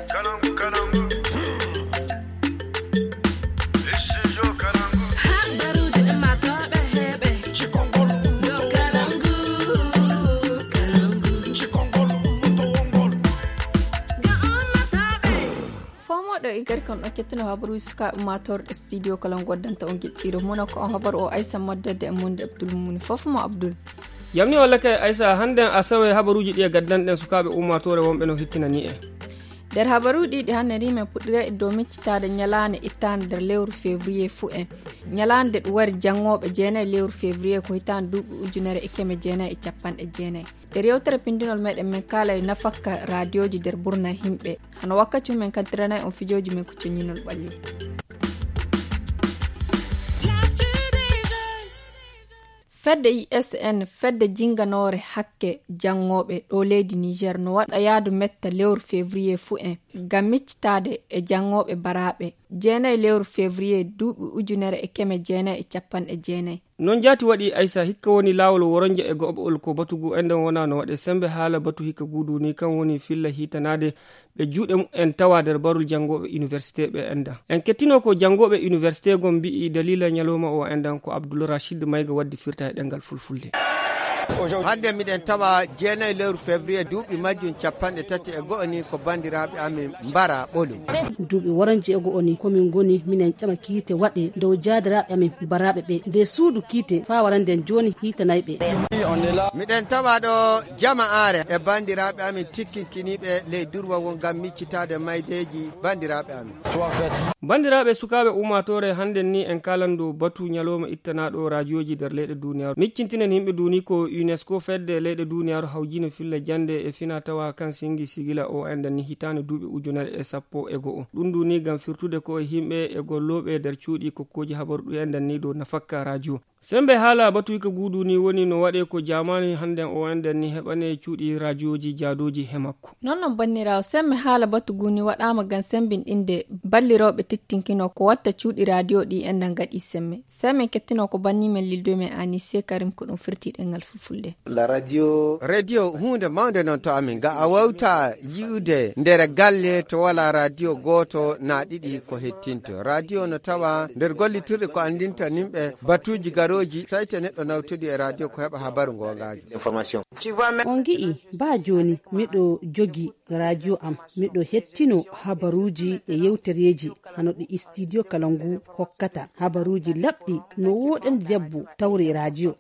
igar kan oketno habaru suka mator studio kalan goddanta on gicciro mona ko habar o Aisha Maddade Monde Abdul Mumin fofmo Abdul yamni walla kay Aisha handen asawe habaruji di gaddanɗen sukaɓe ummatore wonɓe no hittinani der habaruɗi ɗi hannde rime puɗɗire e dow miccitade ñalande ittande nder lewru février fuu en ñalande ɗo wari jangoɓe jeenayi lewru février ko hitande duuɓi ujunere e keme jeenayi e capanɗe jeenayi nder yewtere pindinol meɗen min kaala e nafakka radio ji nder ɓurna himɓe hano wakkati mumen kantiranayi on fijoji men ko coñinol ɓalli fedde ISN fedde jinganore hakke jangoɓe ɗo leydi Niger no waɗa yaadu metta lewru février fuu en ngam miccitade e jangoɓe baraɓe jeenayi lewru février duuɓi ujunere e keme jeenayi e capanɗe jeenayi non jaati waɗi Aisha hikka woni laawol woronje e goɓɓol ko batugu enden wona no waɗe sembe haala batu hikka guudu ni kan woni filla hitanade ɓe juuɗe en tawa nder barul jangoɓe université ɓe enda en kettino ko jangoɓe université gon mbi'i dalila ñalowma o endan ko Abdoul Rachid Mayga waddi firta e ɗengal fulfulde hande miɗen tawa jeenayi lewru février duuɓi majjum 34 ni ko bandiraɓe amin mbara ɓolum duuɓi woronje e go'o ni komin goni minen ƴama kiite waɗe dow jaadiraɓe amin baraɓe ɓe nde suudu kiite fa waranden joni hitanayi ɓe miɗen tawa ɗo jama'are e bandiraɓe amin tikkinkiniɓe ley durwawol ngam miccitade maydeji bandiraɓe amin bandiraɓe sukaɓe ummatore handen ni en kalandu batu ñalowma ittanaɗo radioji nder leyɗe duniyaru miccintinen yimɓe duni ko UNESCO fedde leyɗe duniyaru hawjino filla jande e fina tawa kan singi sigila o enden ni hitande duuɓi ujunere e 11 ɗum duni gam firtude ko e yimɓe e golloɓe nder cuuɗi kokkoji habaru ɗu enden ni dow nafakka radio sembe haala batuyka guudu ni woni no waɗe ko jamani handen o enden ni heɓane cuuɗi radioji jaadoji he makko non bannirawo sembe haala batugu ni waɗama gam sembinɗinde balliroɓe tettinkino ko watta cuuɗi radio ɗi endan gaɗi semme kettino ko bannimen lildo men Anissé Karim ko ɗum firti ɗengal fulfulde la radio hunde mawde noon to amin ga a wawta yi'ude nder galle to wala radio goto na ɗiɗi ko hettinto radio no tawa nder gollitirɗe ko andinta nimɓe batuji garoji sayte neɗɗo nawtude e radio ko heɓa habaru gongaji information on gi'i ba joni miɗo jogi radio am miɗo hettino habaruji e yewtereji hano ɗi studio kalangu hokkata habaruji labɗi no woɗen jabbu tawre radio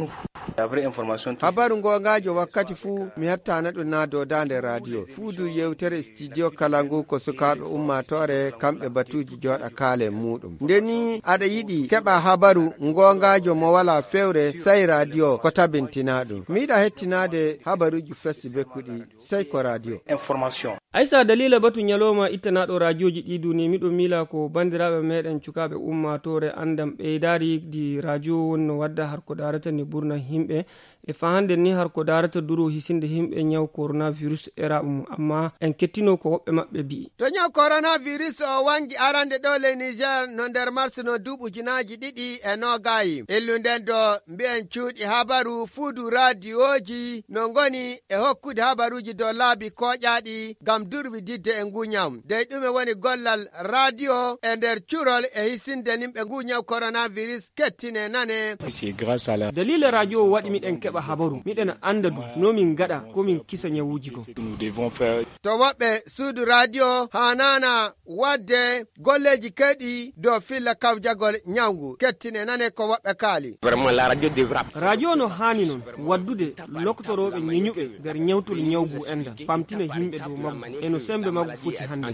habaru gongajo wakkati fuu mi hettana ɗum na dow dande radio fuudu yewtere studio kalangu ko sukaɓe ummatore kamɓe batuji joɗa kaale muɗum ndeni aɗa yiɗi keɓa habaru gongajo mo wala fewre sai radio ko tabintina ɗum miɗa hettinade habaruji fessi bekkuɗi sai ko radio information Aisha dalila batu ñalowma ittanaɗo radioji ɗiɗu ni miɗo mila ko bandiraɓe meɗen cukaɓe ummatore andam ɓeydari di radio wonno wadda har ko darata ni ɓurna himɓe e fahande ni har ko darata duro hisinde himɓe ñaw coronavirus era amma en kettino ko woɓɓe maɓɓe mbi'i to ñaw coronavirus o wangi arande ɗo le Niger no nder mars no duuɓujunaji ɗiɗi e nogayi illunden do mbi'en cuuɗi habaru fuudu radioji no goni e hokkude habaruji dow laabi koƴaɗi gam durwi didde e nguñam dey ɗume woni gollal radio e nder curol e hisinde nimɓe nguñaw coronavirus kettine nane dalila radio waɗi miɗen keɓa habaru miɗen anda du nomin gaɗa komin kisa ñawuji ko to woɓɓe suudu radio hanana wadde golleji keɗi dow filla kawjagol ñawgu kettine nane ko woɓɓe kaali radio no hani noon waddude loktoroɓe ñeñuɓe nder ñawtol ñawgu enda pamtina yimɓe dow maggu eno sembe maggu foti hande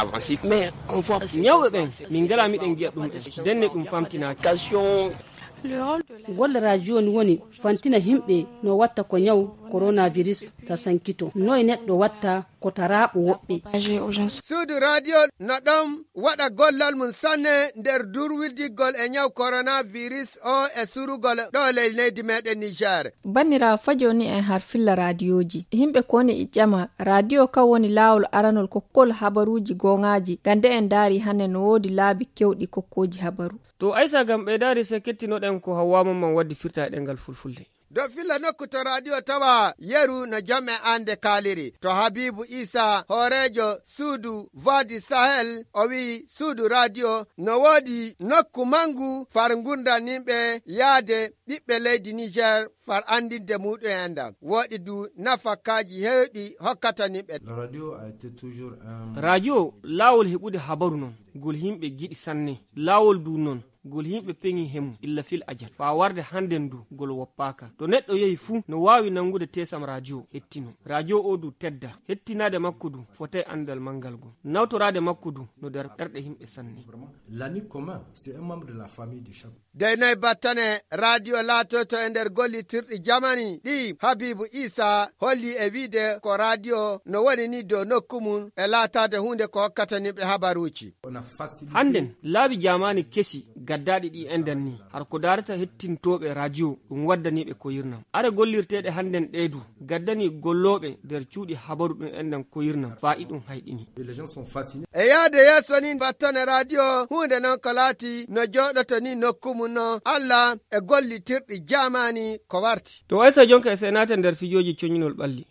ñawɓe ɓen min gala miɗen giya ɗum ɗe denne ɗum famtinaki golle radio ni woni fantina himɓe no watta ko ñaw coronavirus ta sankito noy neɗɗo watta ko taraɓo woɓɓe suudu radio no ɗon waɗa gollal mum sanne nder durwildigol e ñaw coronavirus o e surugol ɗo ley leydi meɗen Niger bannira fajoni en har filla radioji himɓe koni e ƴama radio ka woni lawol aranol kokkol habaruji gongaji gande en daari hande no wodi laabi kewɗi kokkoji habaru to Aisha gam ɓeydari se kettinoɗen ko Hawwa Mamman waddi firta e ɗengal fulfulde do filla nokkuto radio tawa yeru no jomme ande kaliri to Habibu Isa horejo suudu Vadi Sahel o wi suudu radio no wodi nokku mangu far gunda nimɓe yaade ɓiɓɓe leydi Niger far andinde muɗum enda woɗi du nafakaji hewɗi hokkata nimɓe. radio lawol heɓude habaru non gol himɓe giɗi sanne lawol du non gol himɓe peŋi hemu illa fil ajal fa warde handen du gol woppaka to neɗɗo yehi fuu no wawi nangude tesam radio hettino radio o du tedda hettinade makko du fotay andal mangal go nawtorade makko du no der ɓerɗe himɓe sanne. L'ami commun c'est un membre de la famille du chaque. Deynoy battane radio latoto e nder gollitirɗi jamani ɗi Habibu Isa holli e wiide ko radio no woni ni dow nokku mum e laatade hunde ko hokkata nimɓe habaruji. Handen laabi jamani kesi gaddaɗi ɗi enden ni har ko darata hettintoɓe radio ɗum waddaniɓe koyirnam are gollirteɗe handen ɗeedu gaddani golloɓe nder cuuɗi habaru ɗum enden koyirnam fa'i ɗum hayɗini. E yaade yeeso ni battane radio hunde non ko laati no joɗoto ni nokku mum no Allah e gollitirɗi jamani ko warti. To aysa jonka e senate nder fijoji coñinol ɓalli.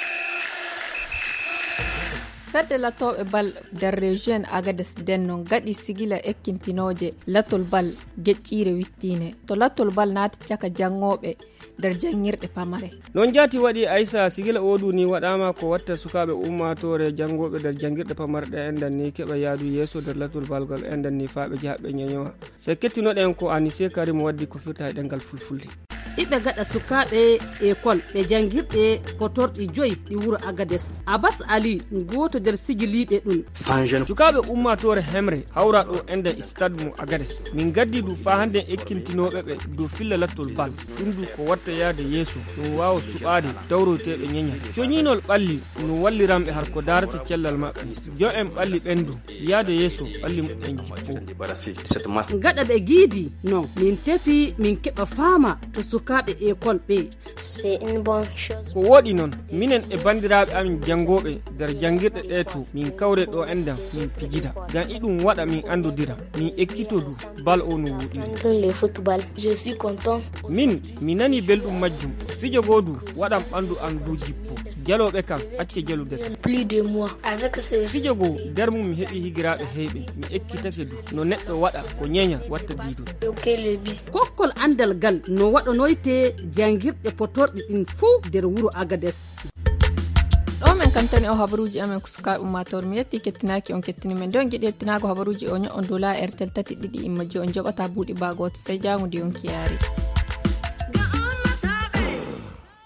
fedde latoɓe bal nder région Agadez denno gaɗi sigila ekkintinoje latol bal geccire wittine to latol bal naati caka jangoɓe nder jangirɗe pamare. Non jati waɗi Aissa sigila odu ni waɗama ko watta sukaɓe ummatore jangoɓe nder jangirɗe pamarɗe endan ni keɓa yaadu yeeso nder latol balgal endan ni faaɓe jahaɓe ñeñowa se kettinoɗen ko Anise Karim waddi ko firta e ɗengal fulfulde. ɗiɓe gaɗa sukaɓe école ɓe jangirɗe potorɗi 5 ɗi wuro Agadez. Abbas Ali goto nder sigiliɓe ɗum. Sukaɓe ummatore hemre hawra ɗo enden stade mo Agadez min gaddi du fa hande ekkintinoɓe ɓe du filla lattol bal ɗum du ko watta yaade yeeso ɗum wawa suɓade dawroteɓe ñeñal coñinol ɓalli no walliranɓe har ko darata cellal maɓɓe jo en ɓalli ɓendu yaade yeeso ɓalli muɗen jippo gaɗa ɓe giidi non min tefi min keɓa faama to sukaɓe école ɓe. C'est une bonne chose. Ko woɗi noon minen e bandiraɓe amin jangoɓe nder jangirɗe ɗe to min kawre ɗo endam min pijida ngam iɗum waɗa min andodira min ekkito du bal o no woɗiri. Le football, je suis content. Mi nani belɗum majjum fijo godu waɗam ɓandu am du jippo jaloɓe kam acce jalude Plus de moi. Avec ce fijo go nder mum mi heɓi higiraɓe heyɓe mi ekkitake du no neɗɗo waɗa ko ñeña watta diido. le bi. kokkol andal gal no waɗanoyte jangirɗe potorɗe ɗin fuu nder wuro Agadez. ɗo men kantani o habaruji amen ko sukaɓe ummatore mi yetti kettinaki on kettini men don giɗi yettinago habaruji o ño'on dow la RTL 3 2 imma ji on joɓata buuɗi bagoto sey jangude yonki yaari.